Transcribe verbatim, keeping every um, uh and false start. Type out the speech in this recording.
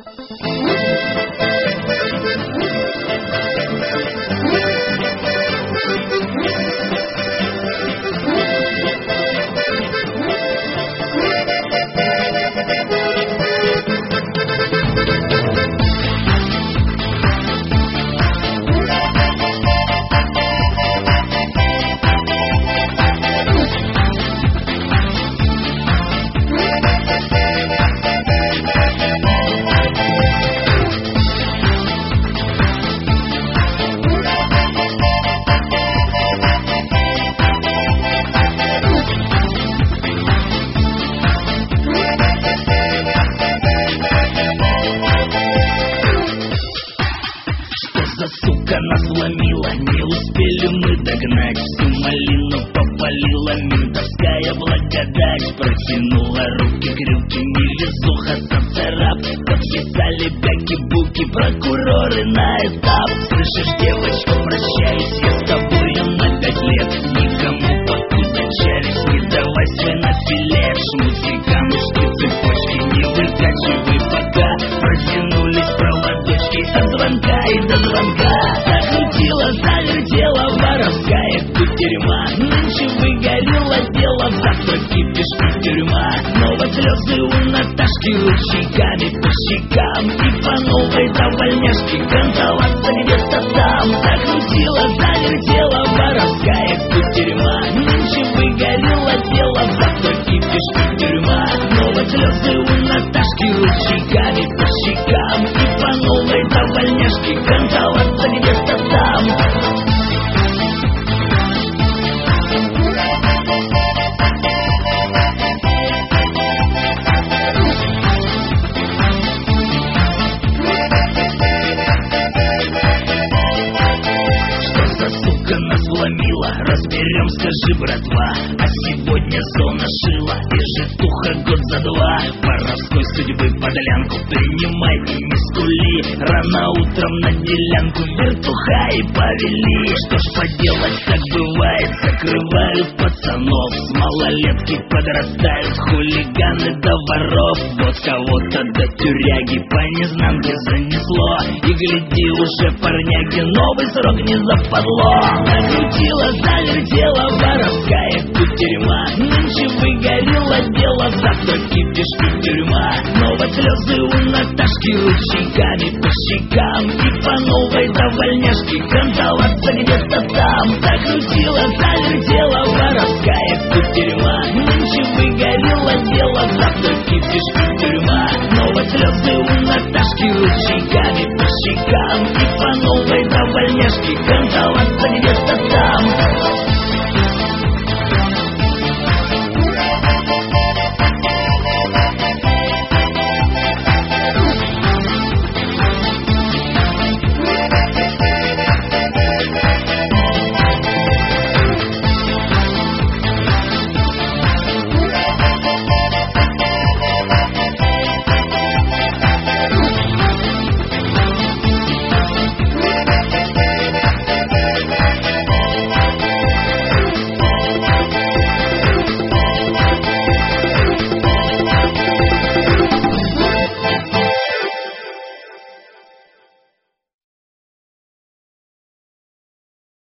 Сука нас вломила, не успели мы догнать. Всю малину попалила ментовская благодать. Протянула руки к рюмке, невезуха цап-царап. Подписали бяки-буки прокуроры на этап. Слышишь, девочка, прощаюсь, я с тобою на пять лет. Никому покуда чарись, не давай свой на филе. Шмутки, камушки, цепочки, не выкачивай пока. Протянулись проводочки от звонка и до звонка. Закрутила, завертела воровская кутерьма. Нынче выгорело дело, завтра кипишь тюрьма. Но вот слезы у Наташки ручейками по щекам. И по новой до вольняшки кантоваться где-то там. Закрутила, завертела воровская кутерьма. Нынче выгорело дело, завтра кипишь тюрьма. Но вот слезы у Наташки ручейками по щекам. И по новой до вольняшки кантоваться где-то там. Разберем, скажи, братва. А сегодня зона шила и житуха год за два. Воровской судьбы подлянку принимай и не скули. Рано утром на делянку вертуха и повели. Что ж поделать, так бывает, закрывают пацанов. С малолетки подрастают хулиганы до воров. Вот кого-то до тюряги по незнанке занесло. И гляди, уже парняги новый срок не западло. Накрутила, завертела воровская кутерьма. Нынче выгорело дело, завтра кипишь и тюрьма. Но вот слезы у Наташки ручейками по щекам. И по новой до вольняшки кантоваться где-то там. Закрутила, завертела воровская кутерьма. Нынче выгорело дело, завтра кипишь и тюрьма. Но вот слезы у Наташки ручейками по щекам.